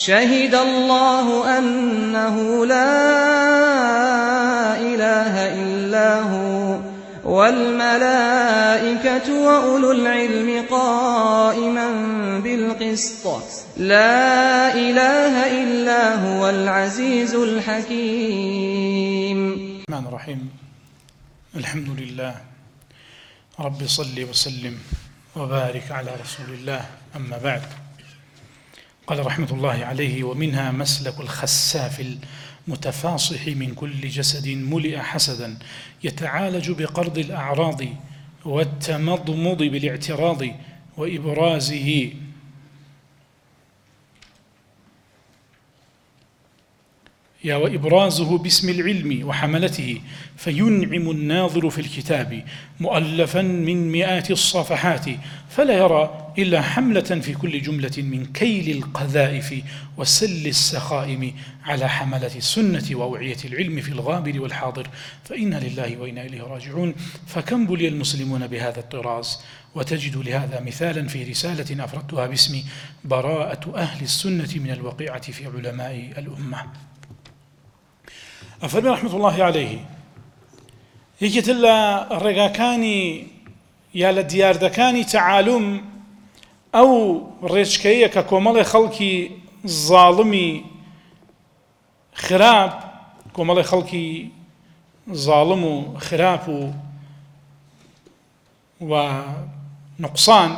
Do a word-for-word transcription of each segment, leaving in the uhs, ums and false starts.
شهد الله أنه لا إله إلا هو والملائكة وأولو العلم قائما بالقسط لا إله إلا هو العزيز الحكيم. الرحمن الرحيم. الحمد لله رب صل وسلم وبارك على رسول الله، أما بعد. قال رحمة الله عليه: ومنها مسلك الخساف المتفاصح من كل جسد ملئ حسدا يتعالج بقرض الأعراض والتمضمض بالاعتراض وإبرازه يا وإبرازه باسم العلم وحملته، فينعم الناظر في الكتاب مؤلفا من مئات الصفحات فلا يرى إلا حملة في كل جملة من كيل القذائف وسل السخائم على حملة السنة وأوعية العلم في الغابر والحاضر، فإنا لله وإنا إليه راجعون. فكم بلي المسلمون بهذا الطراز، وتجد لهذا مثالا في رسالة أفردتها باسم براءة أهل السنة من الوقيعة في علماء الأمة. أفرمي رحمة الله عليه هيك إلا الرقاكاني يا لدياردكاني تعالم أو ريشكية ككومالي خلقي ظالمي خراب، كومالي خلقي ظالم خراب ونقصان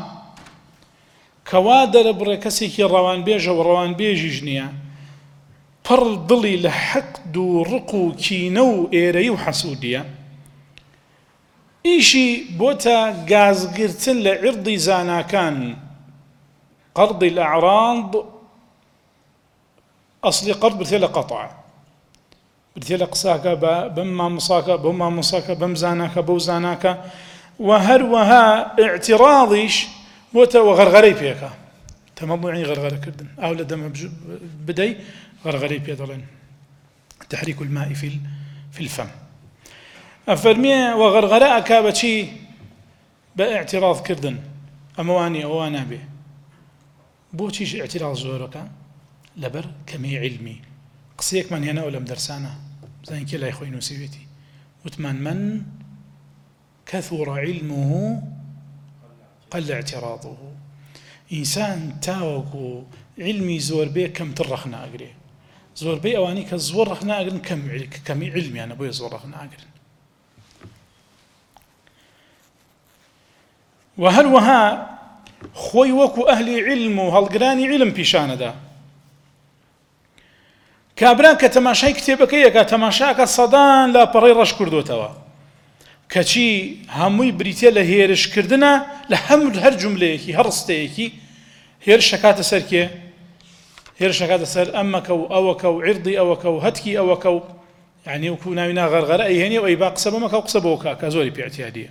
كوادر بركسيكي روان بيجا وروان بيجي جنيا پڕ دڵی لە حەقد و ڕق و کینە و ئێرەی و حەسوودیە، ئیشی بۆتە گازگرتن لە عیردی زاناکان. قەرضی الأعراض ئەسڵی قەرض برتێ لە قەتع، برتێ لە قساکە بەم مامۆساکە بەو مامۆساکە بەم زاناکە بەو زاناکە، و هەروەها ئیعتیراضیش بۆتە وەغەرغەرەی پێکە. تەمەڵوعی غەرغەرەکردن ئاو لە دەمە بدەی غرغري بيدلن تحريك الماء في في الفم. أفرمي وغرغراء كابتشي باعتراض كردن أمواني أوانا به بوتشيش اعتراض زورك لبر كمي علمي قصيك من هنا ولم درسانا زين كلا يا أخوي نسيبتي وتمن من كثر علمه قل اعتراضه. إنسان تاوكو علمي زور بيه كم ترخنا أقري زور بي أواني كزور رخنا أقرن كم كم علمي أنا بوي زور رخنا أقرن. وهل وها خوي وكو أهل علم وهالقراني علم بيشان دا كابران كتماشاي كتابك يا كتماشاك الصدان لا بري رش كردو توا كشي هموي بريتيا لهيرش كردنا لهم هر جملة هر استيكي هير شكات سركي هير شكات سر أمك أو أوك أو عرضي أوك أو هتكي أوك أو يعني وكنا ونا غرغرة أي هني وأي باقسب مك أو قسبوك كزوري باعتيادية.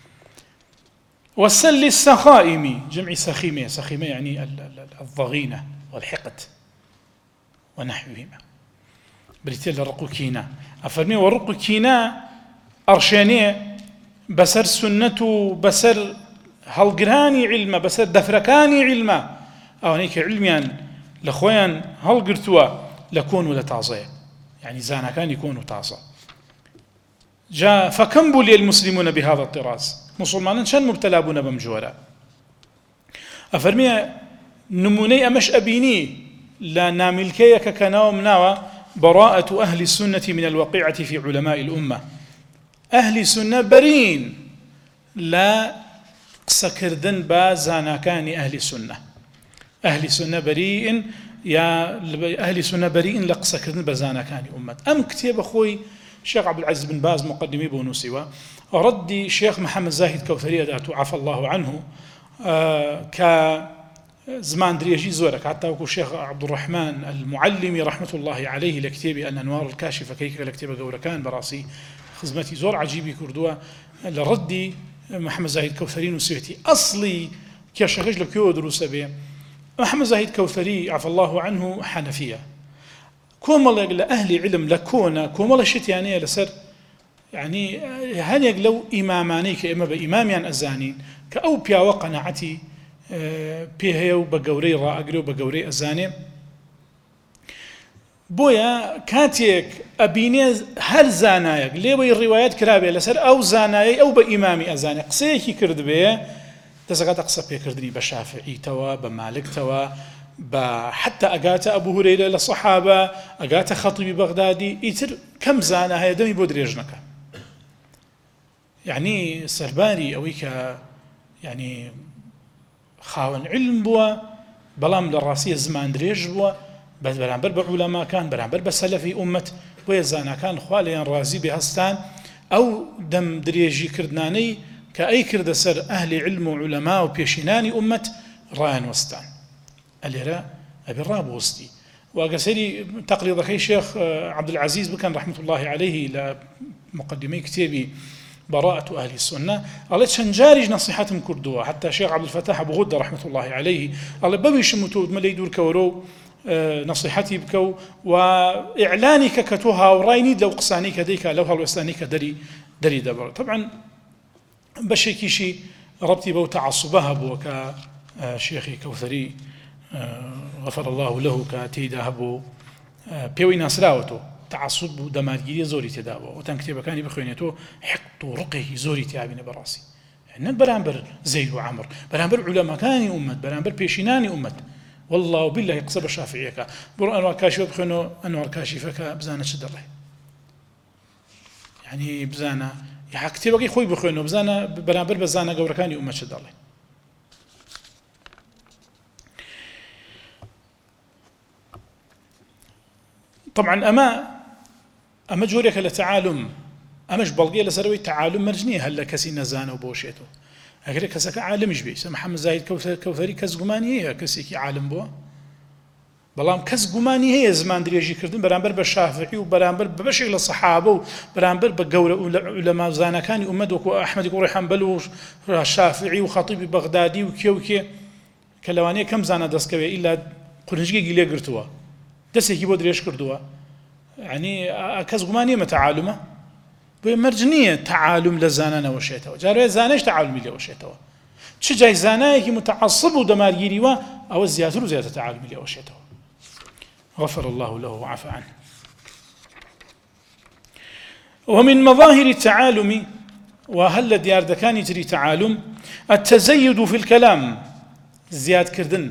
والسل السخائم جمع سخيمة، سخيمة يعني الضغينة والحقد ونحوهما. بريتيل الرقوكينا أفرمي والرقوكينا أرشانية بسر سنة بسر هالقراني علما بسر دفركاني علما أو هيك علميا لخوان هالقرتوا لكون ولا تعصي، يعني زانا كان يكونوا تعصى. جاء فكم بلي المسلمون بهذا الطراز، مسلمان شن مبتلابون بمجورا. أفرمي نموني أمش أبيني لا ناملكي ككناو مناوى براءة أهل السنة من الوقيعة في علماء الأمة. أهل السنة برين لا قسكردن با زاناكان أهل السنة. أهل السنة بريء يا أهل السنة بريء لقسكردن بزاناكان أمة. أم كتاب أخوي الشيخ عبد العزيز بن باز مقدمي بونوسيوا ردي شيخ محمد زاهد كوثري ذاته عفى الله عنه آه كزمان دريجي زورك حتى وكو الشيخ عبد الرحمن المعلمي رحمة الله عليه لكتابي الأنوار الكاشفة كيك لكتابة قوركان براسي خزمتي زور عجيبي كردوا لردي محمد زاهد كوثري نسيتي أصلي كشغج لكيو دروس به محمد زاهد كوثري عفى الله عنه حنفية كومل أهل علم لكونا كومل شتيانية لسر يعني هل يقلو إماماني كإما بإماميان الزانين كأو بيا وقناعتي بيهيو بقوري راقري وبقوري الزاني بويا كاتيك أبيني هل زانايك ليوي الروايات كرابي لسر أو زاناي أو بإمامي أزاني قصيكي كرد بيه دەزەکات قسە پێکردنی بە شافعیتەوە بە مالکتەوە بە حتى ئەگاتە ئەبوو هورەیرە لە سەحابە ئەگاتە خەتیبی بەغدادی ئیتر کەم زانە هەیە دەمی بۆ درێژ نەکە یعنی سەرباری ئەوەی کە یعنی خاوەن علم بووە بەڵام لە ڕاستیە زمان درێژ بووە بەس بەرامبەر بە عولەماکان بەرامبەر بە سەلەفی ئومەت بۆیە زانەکان خوا لێیان ڕازی بێ هەستان ئەو دەم درێژی کردنانەی کە ئەی کردە سەر ئەهلی علم و عولەما و پێشینانی ئومەت ڕایان وەستان ئەلێرە ئەبێ ڕابوەستی واگە سەیری تەقریضەکەی شێخ عەبدولعەزیز بکەن ڕەحمەت الله عەلەیه لە مقدمەی کتێبی براءة أهل السنة الله شنجارج نصيحتهم كردوها حتى الشيخ عبد الفتاح أبو غدة رحمة الله عليه الله بويش متود ملي دور كورو نصيحتي بكو وإعلانك كتوها ورايني لو قصانيك ديك لو هالوستانيك دري دري دبر طبعا بشيكي شي ربطي بو تعصبها بو كشيخي كوثري غفر الله له كتيدا هبو بيوي ناسراوتو تعصب و دەمارگیری زۆری تێداوە وتان کتێبەکانی بخوێنێتەوە حقد و ڕقێکی زۆری تیابینە بەڕاستی نە بەرامبەر زەید و عەمر بەرامبەر عولەماکانی ئومەت بەرامبەر پێشینانی ئومەت والله وبالله قسە بە شافعیەکە بڕۆ ئەنوار کاشیفە بخوێنەوە ئەنوار کاشیفەکە بزانە چ دەڵێ یعنی بزانە یا کتێبەکەی خۆی بخوێنەوە بزانە بەرامبەر بە زانە گەورەکانی ئومەت چ دەڵێ طبعا أما أما جوريك لتعالم أماش بلغية لسروي تعالم مرجنية هلا كسي نزانه وبوشيته أقول كسك عالم يجبي محمد زاهد كوثر كوثري كس جماني هي كسيكي عالم بوا بلام كس جماني هي زمان دريجي كردن برامبر بالشافعي وبرامبر ببشر للصحابة وبرامبر بجورة علماء زانا كان أمد وكو أحمد يقول حنبل والشافعي وخطيب بغدادي وكي وكي كلوانية كم زانا دسكوي إلا قرنجي جيلي قرتوا دسكي بودريش كردوا يعني كز جمانية متعالمة بمرجنية تعالم لزاننا وشيتوا جاري زانش تعالمي له وشيتوا شو جاي زانايك متعصب ودمار يريوا أو زيادة زيادة تعالمي له وشيتوا غفر الله له وعفى عنه ومن مظاهر التعالم وهل ديار دكان يجري تعالم التزيد في الكلام زياد كردن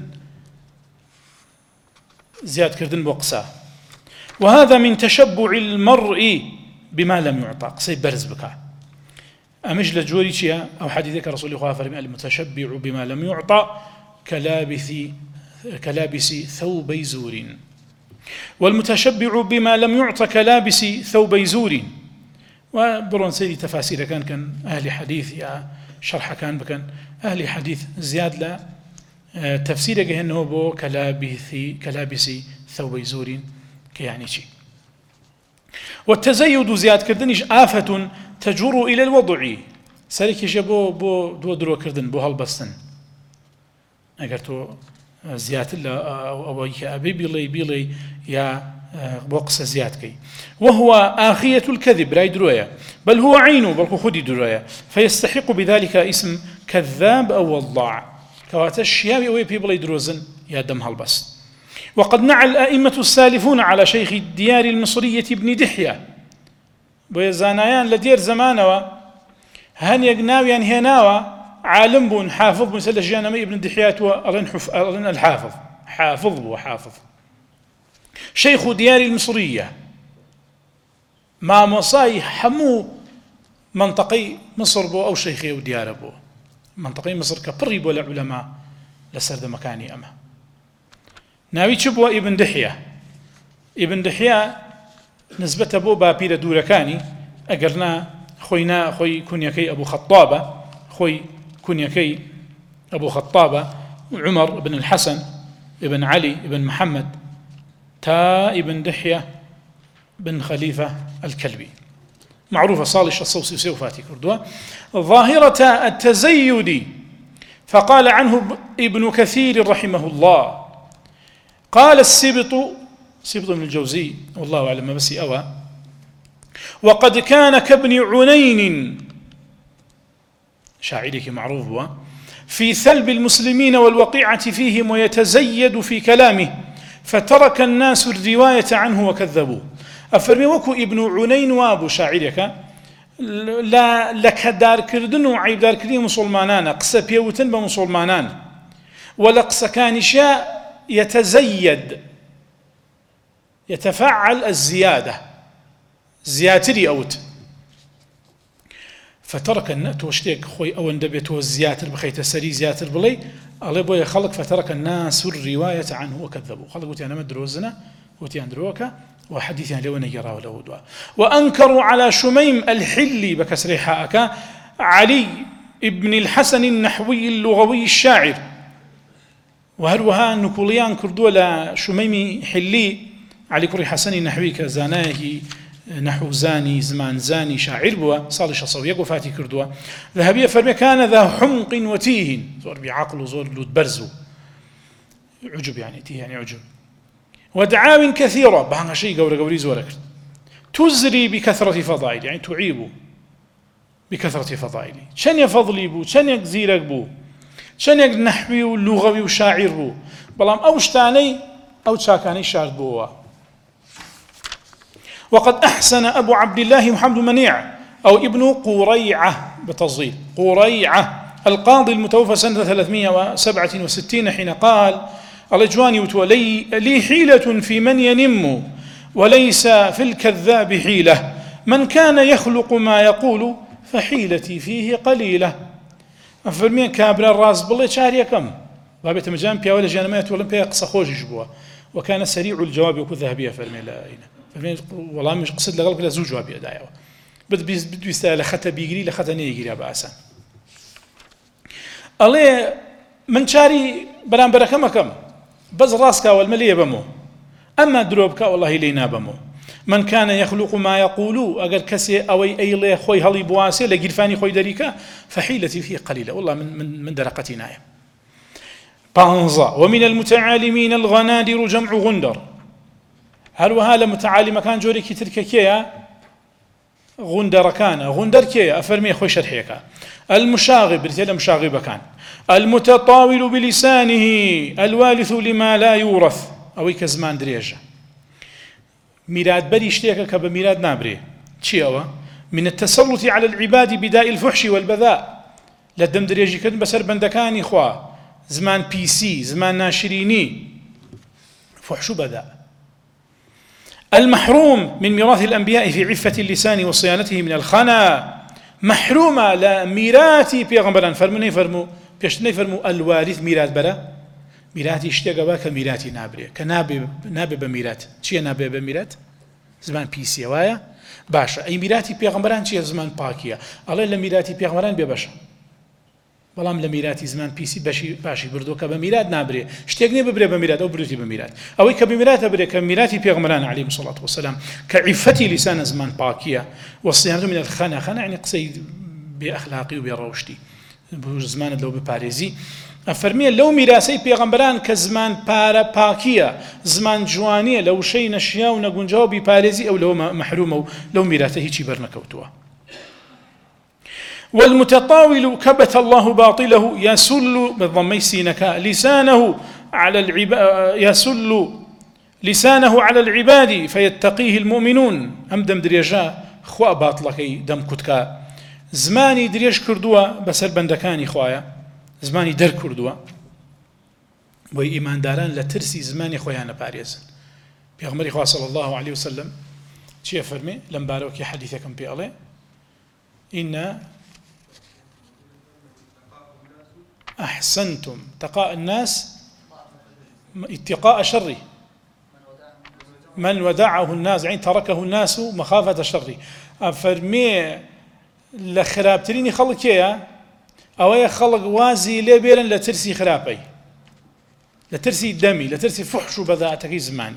زياد كردن بوقسا وهذا من تشبع المرء بما لم يعطى قصي برز بك أمش لجوري شيء أو حديثك رسول الله فرمي المتشبع بما لم يعطى كلابث كلابس ثوبي زور والمتشبع بما لم يعطى كلابس ثوبي زور وبرون سيدي تفاسير كان كان أهل حديث يا شرح كان بكن أهل حديث زياد لا تفسيره كأنه بو كلابث كلابس ثوبي زور كيعني شيء والتزيد زياد كردنش آفة تجر إلى الوضع سالك يجبو بو دو درو كردن بو هالبستن اگر تو زياد الله أو أبي بيلي بيلي يا بوقس زياد كي وهو آخية الكذب راي درويا بل هو عينه بل هو خدي درويا فيستحق بذلك اسم كذاب أو وضاع كواتش يا بي بيلي دروزن يا دم هالبست وقد نعى الأئمة السالفون على شيخ الديار المصرية ابن دحية ويزانيان لدير زمانوا هن يقناويان هناوا عالم بون حافظ بن سلش جانمي ابن دحيات وأرن الحافظ حافظ وحافظ شيخ ديار المصرية ما مصاي حمو منطقي مصر بو أو شيخي وديار بو منطقي مصر كبريب ولا علماء لسرد مكاني أما ناوي شبوة ابن دحية ابن دحية نسبة بو بابير دوركاني أقرنا خوينا خوي كنيكي أبو خطابة خوي كنيكي أبو خطابة عمر بن الحسن ابن علي ابن محمد تا ابن دحية بن خليفة الكلبي معروفة صالح الصوصي سيوفاتي كردوا ظاهرة التزيد فقال عنه ابن كثير رحمه الله قال السبط سبط من الجوزي والله أعلم بس أوى وقد كان كابن عنين شاعرك معروف هو في ثلب المسلمين والوقيعة فيهم ويتزيد في كلامه فترك الناس الرواية عنه وكذبوه. أفرمي وكو ابن عنين وابو شاعرك لا لكدار كردن وعيب دار كردن مسلمانان قصة بيوتن بمسلمانان ولقصة كان شاء يتزيد يتفعل الزيادة زياتري أوت فترك الناس واشتيك خوي أو اندبيت والزياتر بخيت السري زياتر بلي الله يبغى خلق فترك الناس الرواية عنه وكذبوا خلق قلت أنا مدروزنا قلت أندروك وحديث يعني لو نجرا ولا ودوا وأنكروا على شميم الحلي بكسر حاءك علي ابن الحسن النحوي اللغوي الشاعر وهروها نقوليان كردوا لا شميم حلي علي كري حسن النحوي كزاناه نحو زاني زمان زاني شاعر بوا صالح صويق وفاتي كردوا ذهبية فرمي كان ذا حمق وتيه زور بعقل وزور لود برزو عجب يعني تيه يعني عجب ودعاو كثيرة بهذا شيء قوري قوري زورك تزري بكثرة فضائل يعني تعيب بكثرة فضائل شن يفضلي بو شن يكزيرك بو شن يك نحوي ولغوي وشاعر بو بلام أو شتاني أو تشاكاني شعر بوا وقد أحسن أبو عبد الله محمد منيع أو ابن قريعة بتصغير قريعة القاضي المتوفى سنة ثلاثمائة وسبعة وستين حين قال الأجواني وتولي لي حيلة في من ينم وليس في الكذاب حيلة من كان يخلق ما يقول فحيلتي فيه قليلة أفرمين كابر الراس بالله شاري كم بابت مجان بيا ولا جانمات ولا بيا قصة خوش جبوا وكان سريع الجواب يكون ذهبية فرمي لا فرمي والله مش قصد لغلق لا زوج جواب يدايا بد بد يستاهل خطأ بيجري لخطأ نيجري أبا أسان الله من شاري برام بركم كم بز راسك والمليه بمو أما دروبك والله لينا بمو من كان يخلق ما يقول أجر كسي أو أي لي خوي هلي بواسي لجرفاني خوي دريكا فحيلتي فيه قليلة والله من من من درقتنا بانزا ومن المتعالمين الغنادر جمع غندر هل وهذا متعالم كان جوري كتر كيا غندر كان غندر كيا أفرمي خوي شرحيك المشاغب رتيل مشاغب كان المتطاول بلسانه الوالث لما لا يورث أو كزمان دريجة ميراد بري اشتيك كب ميراد نابري تشيوا من التسلط على العباد بداء الفحش والبذاء لدم دريجي كد بسر بندكاني خوا زمان بي سي زمان ناشريني فحش بذاء المحروم من ميراث الأنبياء في عفة اللسان وصيانته من الخنا محرومة لميراثي بيغمبران فرموني فرمو بيشتني فرمو الوارث ميراث برا ميراثي اشتيق باك ميراثي نابري كنابي نابي بميراث شي نابي بميراث زمان بيسي وايا باشا اي ميراثي بيغمبران شي زمان باكيا الله الا ميراثي بيغمبران بي باشا بلام لميراثي زمان بيسي باشي باشي بردوك بميراث نابري اشتيقني ببري بميراث او بردوتي بميراث او كبميراث بري كميراثي بيغمبران عليه الصلاه والسلام كعفتي لسان زمان باكيا والصيانه من الخنا خنا يعني قصيد باخلاقي وبروشتي زمان لو بباريزي أفرمي لو ميراثي بيغمبران كزمان بارا باكية زمان جوانية لو شيء نشيا ونقنجاو بباريزي أو لو محروم أو لو ميراثه هيك برنكوتوا والمتطاول كبت الله باطله يسل بالضمي سينك لسانه على العباد يسل لسانه على العباد فيتقيه المؤمنون أم دم دريجا خوا باطلك دم كتكا زماني دريج كردوا بسر بندكاني خوايا زماني در كردوا وي إيمان داران لترسي زماني خويانا باريزن بيغمري خواه صلى الله عليه وسلم چي فرمي لم باروكي حديثكم بيالي إن أحسنتم تقاء الناس اتقاء شره من ودعه الناس يعني تركه الناس مخافة شره أفرمي لخرابتريني خلق يا أو خلق وازي لبيرا لترسي خرابي لترسي دمي لترسي فحش بذاتك زماني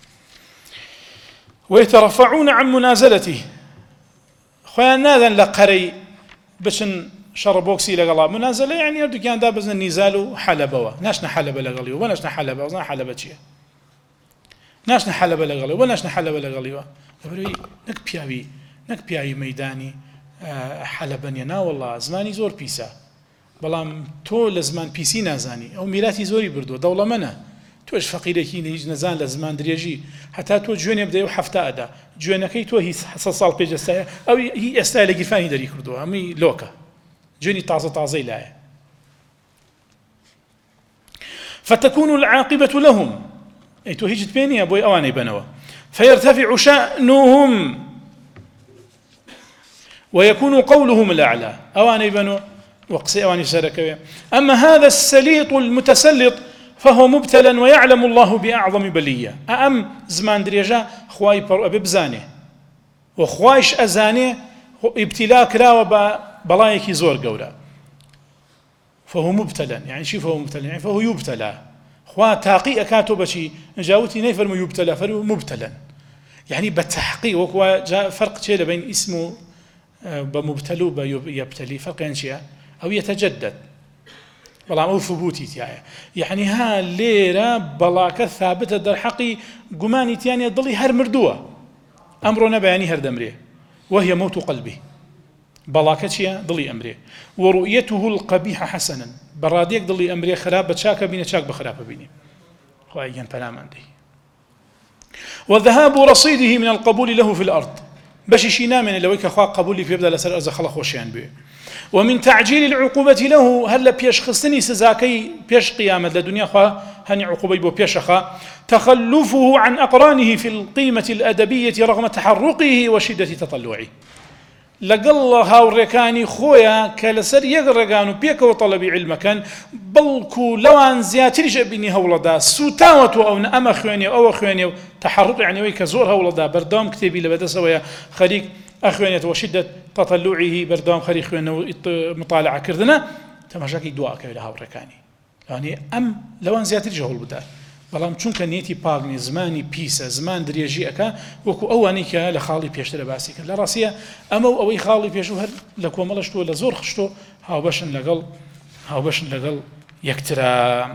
ويترفعون عن منازلته خويا ناذن لقري بشن شربوكسي لقلا منازلة يعني يردو كان دابزنا النزال حلبوا ناشنا حلبة لقلي وناشنا حلبة وزنا حلبة شيء ناشنا حلبة لقلي وناشنا حلبة لقلي نك بياوي نك بياوي ميداني حلبنينا والله زماني زور بيسا بلام تو لزمان بيسي نازاني او ميراثي زوري بردو دولة منا تو تۆش فەقیرێکی هیچ نەزان لە زمان درێژی هەتا تۆ گوێنێ بدەی و هەفتە ئەدا گوێنەکەی تۆ هیچ ساڵ پێش ئێستاە ئەو هی ئێستا لە گیرفانی دەری کردووە هەمووی لۆکە گوێنی تازە تازەی لایە فتكون العاقبة لهم أي توهيجت بيني أبوي أواني بنوا فيرتفع شأنهم ويكون قولهم الأعلى أواني بنوا وقصي أواني سركوية أما هذا السليط المتسلط فهو مبتلى ويعلم الله بأعظم بلية أم زمان دريجا خواي ببزانه وخوايش أزانه ابتلاء كراوة بلايكي زور قولا فهو مبتلى يعني شي فهو مبتلى يعني فهو يبتلى خوا تاقي أكاتو بشي جاوتي نيفر يبتلى فهو مبتلى يعني بالتحقيق وكوا جاء فرق شيء بين اسمه بمبتلو بيبتلي فرق يعني أو يتجدد والله أو ثبوتي تيايا يعني ها ليرة بلاك ثابتة در حقي قماني تياني ضلي هر مردوة أمرنا بياني هر دمريه وهي موت قلبه بلاكتشيا ضلي أمريه ورؤيته القبيح حسنا براديك ضلي أمريه خراب بتشاك بيني تشاك بخراب بيني خواهيان فلام عندي وذهاب رصيده من القبول له في الأرض باش شي نامن لو يك خوا قبولي في يبدا لسر ارز خلق خوشيان به ومن تعجيل العقوبة له هل بيش خصني سزاكي بيش قيامة لدنيا خوا هني عقوبة بو بيش خا تخلفه عن أقرانه في القيمة الأدبية رغم تحرقه وشدة تطلعه لقل هاوريكاني خويا كالسر يقرقانو بيك وطلبي علمكان بلكو لوان زياتر جبيني هولدا سوتاوتو او اما خويني او خويني تحرق يعني ويك زور هولدا بردام كتابي لبدس ويا خريق اخويني وشده تطلعه بردام خريق خويني مطالعه كردنا تماشاكي دعاء كيل هاوريكاني يعني ام لوان زياتر جهول بدا بەڵام چونکە نیەتی پاگنی زمانی پیسە زمان درێژی ئەکا وەکو ئەوانی کە لە خاڵی پێشترە باسی کرد لە ڕاستیە ئەمە و ئەوەی خاڵی پێشوو هەر لە کۆمەڵەشتووە لە زۆر خشتۆ هاوبەشن لەگەڵ هاوبەشن لەگەڵ یەکترا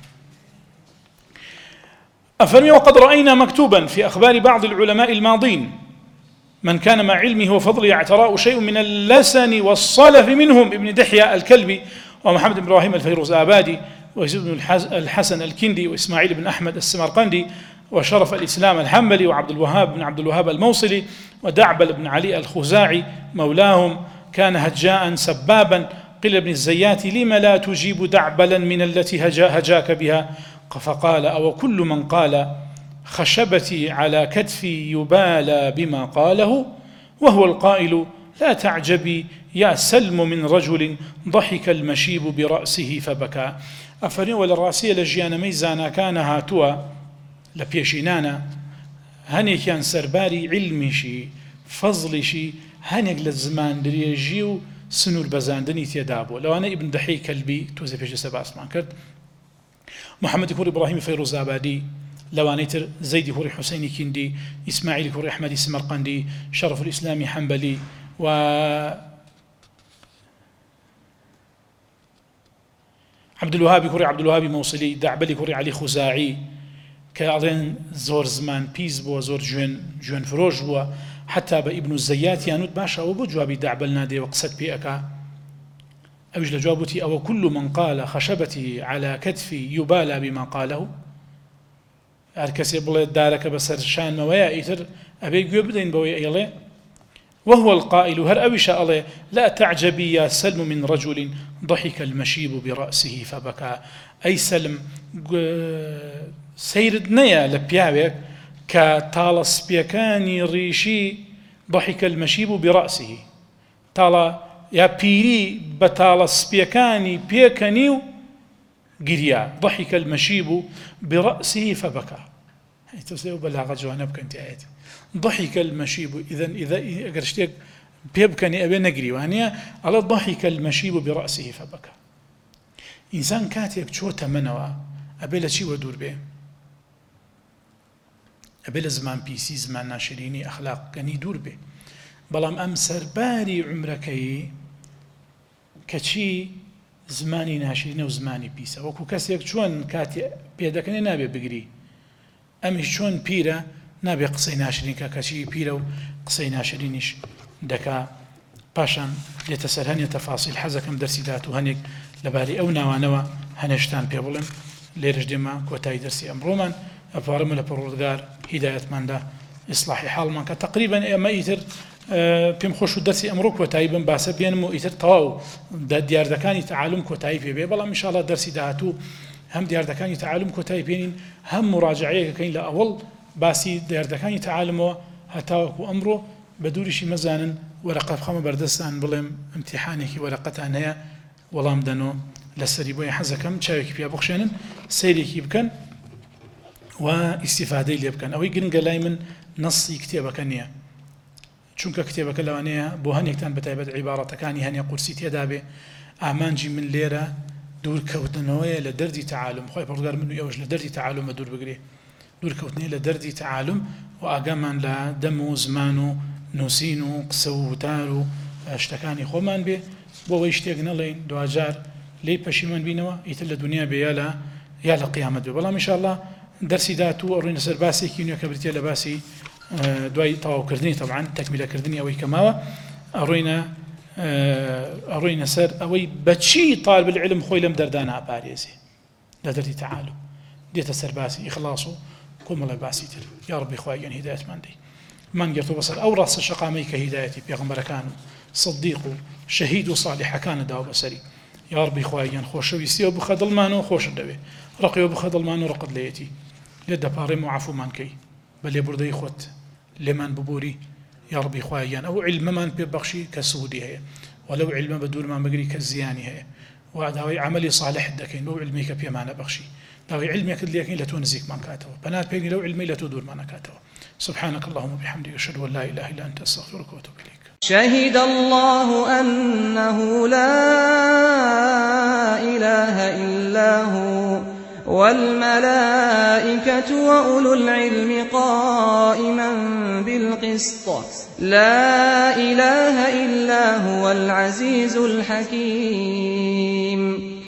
أفرمي وقد رأينا مكتوبا في أخبار بعض العلماء الماضين من كان مع علمه وفضله يعتراء شيء من اللسن والصلف منهم ابن دحية الكلبي ومحمد بن إبراهيم الفيروزآبادي ويزيد بن الحسن الكندي وإسماعيل بن أحمد السمرقندي وشرف الإسلام الحنبلي وعبد الوهاب بن عبد الوهاب الموصلي ودعبل بن علي الخزاعي مولاهم كان هجاء سبابا قيل ابن الزيات لم لا تجيب دعبلا من التي هجا هجاك بها فقال أو كل من قال خشبتي على كتفي يبالى بما قاله وهو القائل لا تعجبي يا سلم من رجل ضحك المشيب برأسه فبكى أفرين وللراسية لجيانا ميزانا كان هاتوا لبيشينانا هني كان سرباري علمشي فضلشي هنيك للزمان دريجيو سنور بزاندني تيدابو لو أنا ابن دحي كلبي توزي بيش سبع اسمان كرد محمد كوري إبراهيم فيروزآبادي لوانيتر زيد كوري حسيني كندي إسماعيل كوري أحمد السمرقندي شرف الإسلام حنبلي و عبد الوهاب كوري عبد الوهاب موصلي دعبلي كوري علي خزاعي كأظن زور زمان بيز بو زور جوين جوين فروج بو حتى بابن الزيات يانود باشا وبو جوابي دعبل نادي وقصد بيئك أوج لجوابتي أو كل من قال خشبتي على كتفي يبالى بما قاله أركسي بلد دارك بسر شان مويا إيتر أبي يبدين بوي أيلي وهو القائل هر أوش الله لا تعجبي يا سلم من رجل ضحك المشيب برأسه فبكى أي سلم سيردنيا لبياوك كتالس بيكاني ريشي ضحك المشيب برأسه تالا يا بيري بتالس بيكاني بيكانيو قريا ضحك المشيب برأسه فبكى تفسير بلاغة جوانا بكنت آياتي ضحك المشيب إذا إذا أقرشتك بيبكني أبي نقري وهنيا على ضحك المشيب برأسه فبكى إنسان كاتب شو تمنوا أبي لشي ودور به أبي لزمان بيسي زمان ناشريني أخلاق كني دور به بلام أم سرباري عمركي كشي زماني ناشرين وزماني بيسا وكو كسيك شون كاتي بيدكني نابي بقري أمي شون بيرا نابي قصي ناشرين كاكاشي بيرو قصي ناشرينش دكا باشان يتسر هني تفاصيل حزكم درسي داتو هنيك لباري أو نوا نوا هنشتان بيبولن لێرەش دێمە کۆتایی دەرسی ئەمڕۆمان ئەپارەمە لە پەروەردگار هیدایەتماندا ئیسلاحی حاڵمان کە تقریبا ئێمە ئیتر پێم خۆش و دەرسی ئەمڕۆ کۆتایی بم باسە بێنم و ئیتر تەواو دیاردەکانی تەعالوم کۆتایی پێ بێ بەڵام ئینشاڵڵا دەرسی داهاتوو هەم دیاردەکانی تەعالوم کۆتایی پێنین هەم مراجعەیەکەکەین لە ئەوڵ باسی دیاردەکانی تەعالومەوە هەتاوەکو ئەمڕۆ بە دووریشی مەزانن وەرەقە بخەمە بەردەستان بڵێم ئیمتیحانێکی وەرەقەتان هەیە وەڵام دەنۆ لەسەری بۆی حەزەکەم چاوێکی پیا بخشێنن سەیرێکی بکەن و ئیسیفادەی لێ بکەن ئەوەی گرنگە لای من نەسی کتێبەکە نییە چونکە کتێبەکە لەوانەیە بۆ هەنێکتان بەتایبەت عیبارەتەکانی هەنێ قورسی تێدا بێ ئامانجی من لێرە دوورکەوتنەوەیە لە دەردی تەعالوم خۆی پەروەردگار من و ئێوەش لە دەردی تەعالومە دوور بگرێ دوورکەوتنێ لە دەردی تەعالوم و ئاگامان لە دەم و زمان و نووسین و قسە و وتار و شتەکانی خۆمان بێ بۆ ئەوەی شتێک نەڵێین دوجار لی پەشیمان بینەوە ئیتر لە دنیا بێ یا لە یا لە قیامەت بێ بەڵام ئینشاءڵڵا دەرسی داهاتوو ئەڕۆینە سەر باسێکی نوێ کە بریتە لە باسی دوای تەواوکردنی تەبعاً تەکمیلەکردنی ئەوەی کەماوە ئەڕۆینە ئەڕۆینە سەر ئەوەی بەچی طالب العلم خۆی لەم دەردا ناپارێزێ لە دەردی تەعالوم دێتە سەر باسی ئیخلاص و کۆمەڵە باسی تر یا ڕەبی خوایان هیدایەتمان دەی مانگێتەوە بەسەر ئەو ڕاستە شەقامەی کە هیدایەتی پێغەمبەرەکان و سەدیق و شەهید و صالحەکانە داوە بەسەری یا ڕەبی خوایان خۆشەویستیەوە بخە دڵمانەوە خۆشت دەوێ ڕقیەوە بخە دڵمان و ڕقت لێیەتی لێ دەپاڕێم و عەفومان کەی بە لێبوردەی خۆت لێمان ببووری یا ڕەبی خوایان ئەو عیلمەمان پێ بەخشی کە سوودی هەیە وەلەو عیلمە بە دوورمان بگری کە زیانی هەیە و داوای عەمەلی صالحت دەکەین بەو عیلمەی کە پێمانە بەخشی داوای عیلمێکت لێکەین لە تۆ نزیکمان کاتەوە پەنات پێگری لەو عیلمەی لە تۆ دوورمانە کاتەوە سبحانك اللهم وبحمدك أشهد أن لا إله إلا أنت أستغفرك وأتوب إليك شهد الله أنه لا إله إلا هو والملائكة وأولو العلم قائما بالقسط لا إله إلا هو العزيز الحكيم